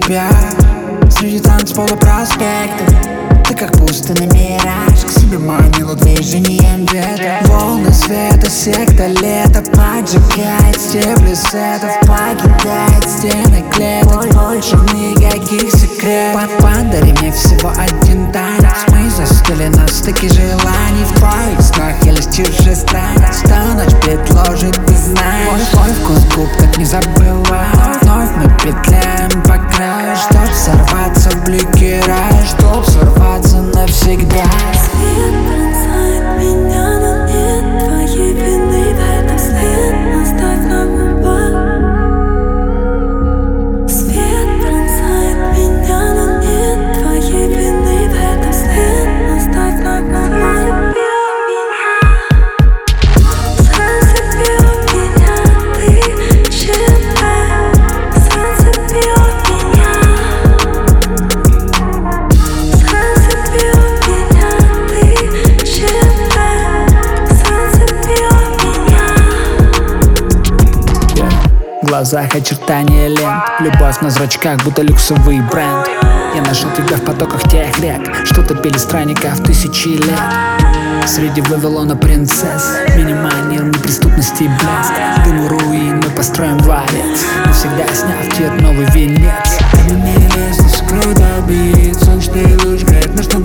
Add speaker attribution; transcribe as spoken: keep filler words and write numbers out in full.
Speaker 1: тебя среди танцпола проспекта. Ты как пустынный мираж, к себе манила движением ветра. Волны света, секта лета поджигает стебли сетов, покидает стены клеток. Больше никаких секретов. Подари мне всего один танец. Мы застыли на стыке желаний. В твоих снах я лишь чужой странец. Что ночь предложит, ты знаешь. Твой вкус губ так не забывай. Вновь мы петляем по краю, чтоб сорваться в блике рая, чтоб сорваться навсегда.
Speaker 2: Свет пронзает меня, но нет твоей вины в этом. След оставь на губах. Свет пронзает меня, но нет твоей вины в этом. След оставь на губах. Зацепил меня ты чем-то. Зацепил меня. Зацепил меня ты чем-то. Зацепил меня.
Speaker 1: В глазах очертания лент, любовь на зрачках, будто люксовый бренд. Я нашел тебя в потоках тех рек, что топили странников тысячи лет. Среди Вавилона принцесс, минимальный неприступности и блеск. Дыму руин мы построим дворец, навсегда сняв тебе новый венец. Каменные лестницы, скрой добиться, что луч греет, на что